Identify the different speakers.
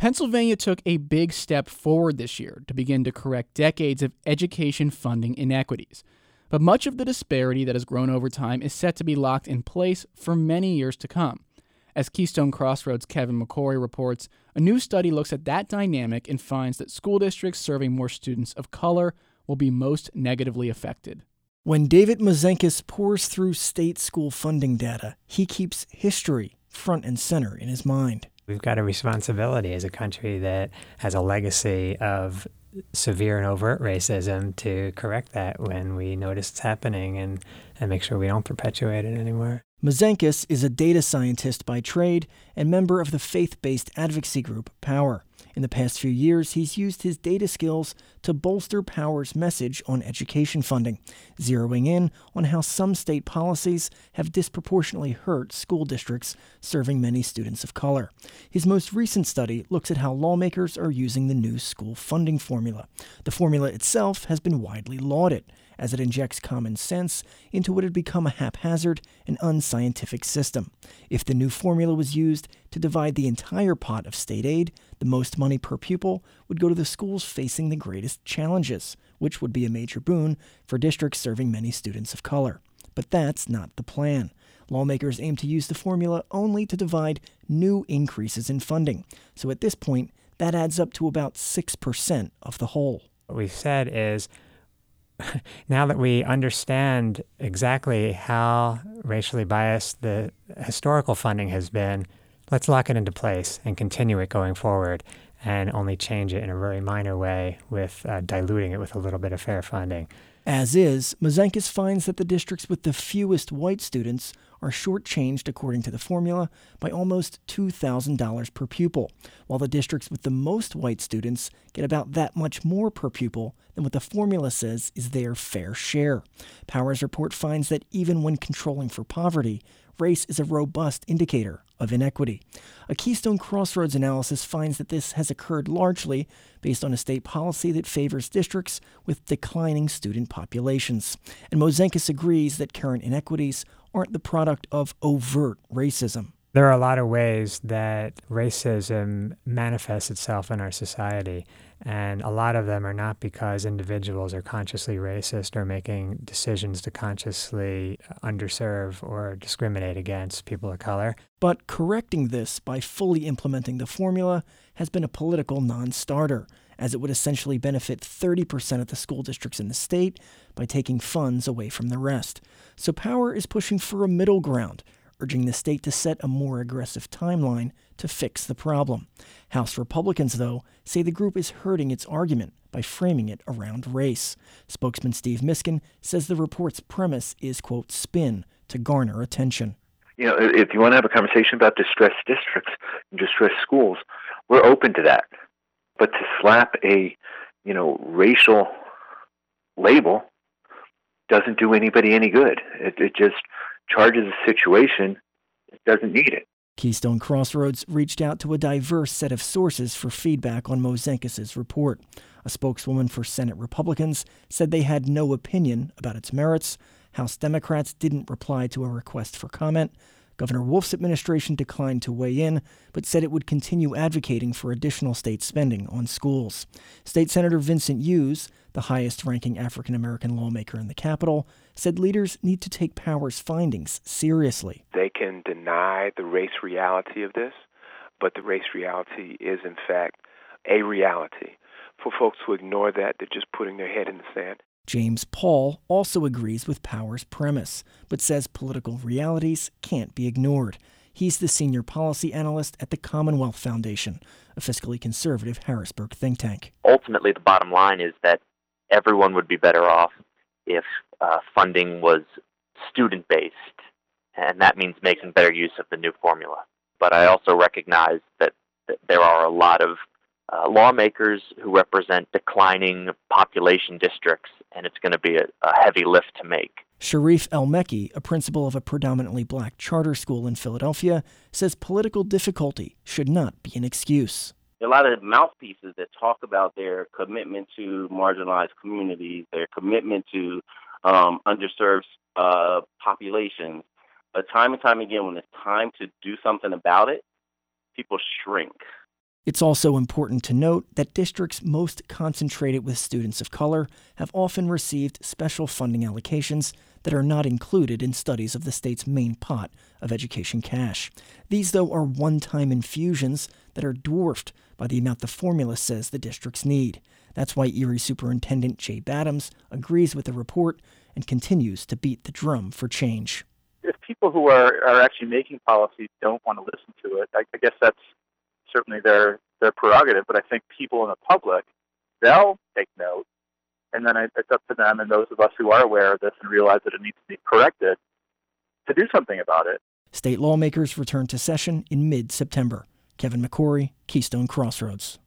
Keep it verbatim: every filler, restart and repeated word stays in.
Speaker 1: Pennsylvania took a big step forward this year to begin to correct decades of education funding inequities. But much of the disparity that has grown over time is set to be locked in place for many years to come. As Keystone Crossroads' Kevin McCory reports, a new study looks at that dynamic and finds that school districts serving more students of color will be most negatively affected.
Speaker 2: When David Mozenkis pours through state school funding data, he keeps history front and center in his mind.
Speaker 3: We've got a responsibility as a country that has a legacy of severe and overt racism to correct that when we notice it's happening and, and make sure we don't perpetuate it anymore.
Speaker 2: Mozenkis is a data scientist by trade and member of the faith-based advocacy group Power. In the past few years, he's used his data skills to bolster Power's message on education funding, zeroing in on how some state policies have disproportionately hurt school districts serving many students of color. His most recent study looks at how lawmakers are using the new school funding formula. The formula itself has been widely lauded, as it injects common sense into what had become a haphazard and unscientific system. If the new formula was used to divide the entire pot of state aid, the most money per pupil would go to the schools facing the greatest challenges, which would be a major boon for districts serving many students of color. But that's not the plan. Lawmakers aim to use the formula only to divide new increases in funding. So at this point, that adds up to about six percent of the whole.
Speaker 3: What we've said is, now that we understand exactly how racially biased the historical funding has been, let's lock it into place and continue it going forward and only change it in a very minor way with uh, diluting it with a little bit of fair funding.
Speaker 2: As is, Mozenkis finds that the districts with the fewest white students are shortchanged, according to the formula, by almost two thousand dollars per pupil, while the districts with the most white students get about that much more per pupil than what the formula says is their fair share. Power's report finds that even when controlling for poverty, race is a robust indicator of inequity. A Keystone Crossroads analysis finds that this has occurred largely based on a state policy that favors districts with declining student populations. And Mozenkis agrees that current inequities aren't the product of overt racism.
Speaker 3: There are a lot of ways that racism manifests itself in our society, and a lot of them are not because individuals are consciously racist or making decisions to consciously underserve or discriminate against people of color.
Speaker 2: But correcting this by fully implementing the formula has been a political non-starter, as it would essentially benefit thirty percent of the school districts in the state by taking funds away from the rest. So Power is pushing for a middle ground, urging the state to set a more aggressive timeline to fix the problem. House Republicans, though, say the group is hurting its argument by framing it around race. Spokesman Steve Miskin says the report's premise is, quote, spin to garner attention.
Speaker 4: You know, if you want to have a conversation about distressed districts and distressed schools, we're open to that. But to slap a, you know, racial label doesn't do anybody any good. It, it just charges a situation that doesn't need it.
Speaker 2: Keystone Crossroads reached out to a diverse set of sources for feedback on Mozenkis' report. A spokeswoman for Senate Republicans said they had no opinion about its merits. House Democrats didn't reply to a request for comment. Governor Wolf's administration declined to weigh in, but said it would continue advocating for additional state spending on schools. State Senator Vincent Hughes, the highest-ranking African-American lawmaker in the Capitol, said leaders need to take Power's findings seriously.
Speaker 5: They can deny the race reality of this, but the race reality is, in fact, a reality. For folks who ignore that, they're just putting their head in the sand.
Speaker 2: James Paul also agrees with Power's premise, but says political realities can't be ignored. He's the senior policy analyst at the Commonwealth Foundation, a fiscally conservative Harrisburg think tank.
Speaker 6: Ultimately, the bottom line is that everyone would be better off if uh, funding was student-based, and that means making better use of the new formula. But I also recognize that, that there are a lot of uh, lawmakers who represent declining population districts, and it's going to be a, a heavy lift to make.
Speaker 2: Sharif El-Mekki, a principal of a predominantly black charter school in Philadelphia, says political difficulty should not be an excuse.
Speaker 7: A lot of mouthpieces that talk about their commitment to marginalized communities, their commitment to um, underserved uh, populations, but time and time again, when it's time to do something about it, people shrink.
Speaker 2: It's also important to note that districts most concentrated with students of color have often received special funding allocations that are not included in studies of the state's main pot of education cash. These, though, are one-time infusions that are dwarfed by the amount the formula says the districts need. That's why Erie Superintendent Jay Bottoms agrees with the report and continues to beat the drum for change.
Speaker 8: If people who are, are actually making policy don't want to listen to it, I, I guess that's certainly their, their prerogative, but I think people in the public, they'll take note, and then it's up to them and those of us who are aware of this and realize that it needs to be corrected to do something about it.
Speaker 2: State lawmakers return to session in mid-September. Kevin McCory, Keystone Crossroads.